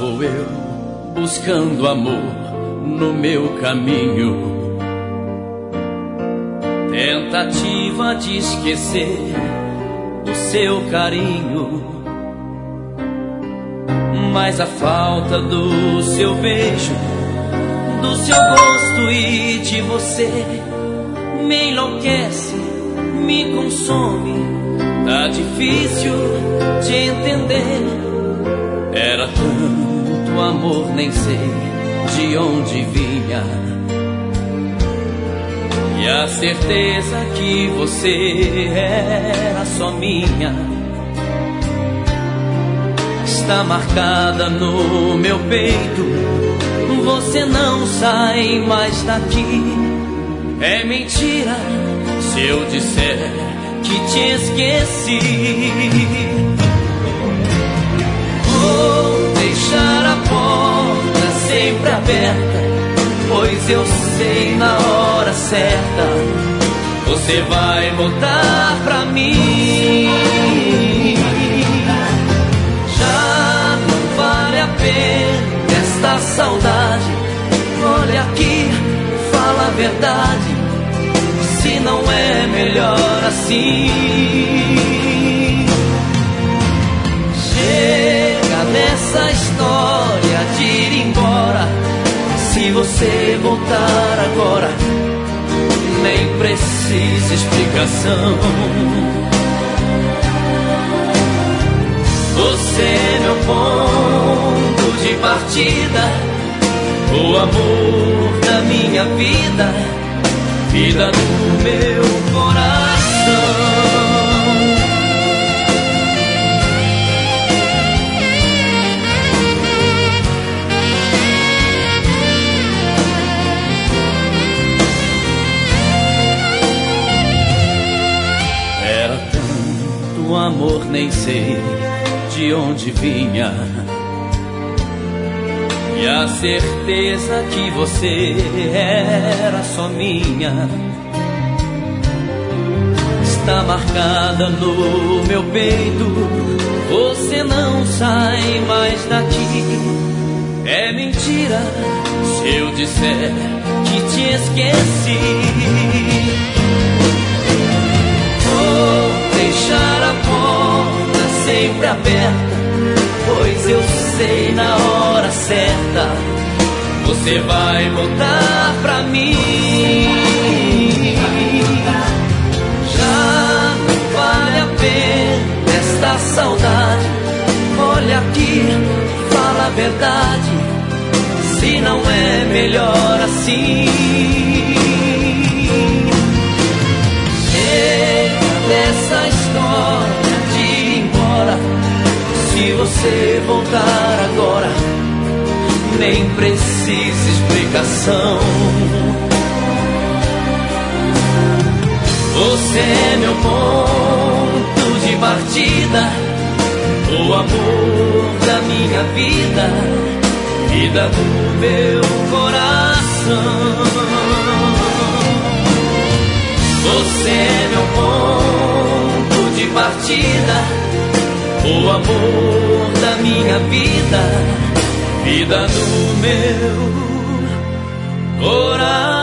vou eu buscando amor no meu caminho, tentativa de esquecer o seu carinho, mas a falta do seu beijo, do seu gosto e de você me enlouquece, me consome, tá difícil de entender. Era tanto amor, nem sei de onde vinha, e a certeza que você era só minha está marcada no meu peito. Você não sai mais daqui. É mentira se eu disser que te esqueci. Vou deixar a porta sempre aberta, pois eu sei na hora certa você vai voltar pra mim. Já não vale a pena esta saudade. Olha aqui, fala a verdade, se não é melhor assim. Chega dessa história de ir embora. Se você voltar agora, nem precisa explicação. Você é meu ponto de partida, o amor da minha vida, vida do meu coração. Era tanto amor, nem sei de onde vinha, e a certeza que você era só minha está marcada no meu peito. Você não sai mais daqui. É mentira se eu disser que te esqueci. Vou deixar a porta sempre aberta, pois eu sei na hora certa você vai voltar pra mim. Já não vale a pena esta saudade. Olha aqui, fala a verdade, se não é melhor assim. Chega dessa história de ir embora. Se você voltar agora, nem precisa explicação. Você é meu ponto de partida, o amor da minha vida, vida do meu coração. Você é meu ponto de partida, o amor da minha vida, vida do meu coração.